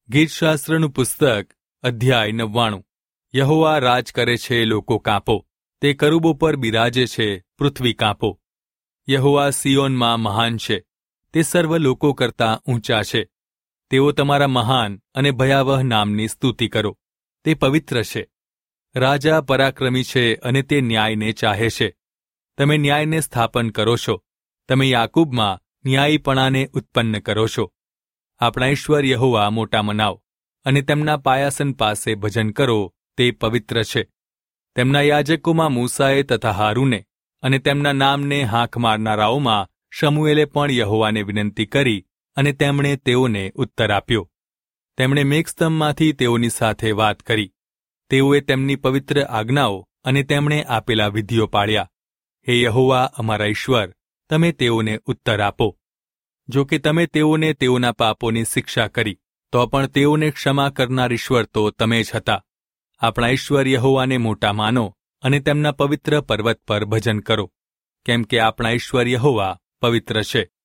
ગીતશાસ્ત્રનું પુસ્તક અધ્યાય 99। યહોવા રાજ કરે છે, લોકો કાંપો, તે કરુબો પર બિરાજે છે, પૃથ્વી કાંપો। યહોવા સિયોનમાં મહાન છે, તે સર્વ લોકો કરતાં ઊંચા છે। તેઓ તમારા મહાન અને ભયાવહ નામની સ્તુતિ કરો, તે પવિત્ર છે। રાજા પરાક્રમી છે અને તે ન્યાયને ચાહે છે। તમે ન્યાયને સ્થાપન કરો છો, તમે યાકૂબમાં ન્યાયીપણાને ઉત્પન્ન કરો છો। આપણા ઈશ્વર યહોવા મોટા મનાવ, અને તેમના પાયાસન પાસે ભજન કરો, તે પવિત્ર છે। તેમના યાજકોમાં મૂસાએ તથા હારૂને, અને તેમના નામને હાંક મારનારાઓમાં શમુએલે પણ યહોવાને વિનંતી કરી, અને તેમણે તેઓને ઉત્તર આપ્યો। તેમણે મેઘસ્તંભમાંથી તેઓની સાથે વાત કરી, તેઓએ તેમની પવિત્ર આજ્ઞાઓ અને તેમણે આપેલા વિધિઓ પાળ્યા। હે યહોવા અમારા ઈશ્વર, તમે તેઓને ઉત્તર આપો। જો કે તમે તેઓને તેઓના પાપોની શિક્ષા કરી, તો પણ તેઓને ક્ષમા કરનાર ઈશ્વર તો તમે જ હતા। આપણા ઈશ્વર યહોવાને મોટા માનો, અને તેમના પવિત્ર પર્વત પર ભજન કરો, કેમ કે આપણા ઈશ્વર યહોવા પવિત્ર છે।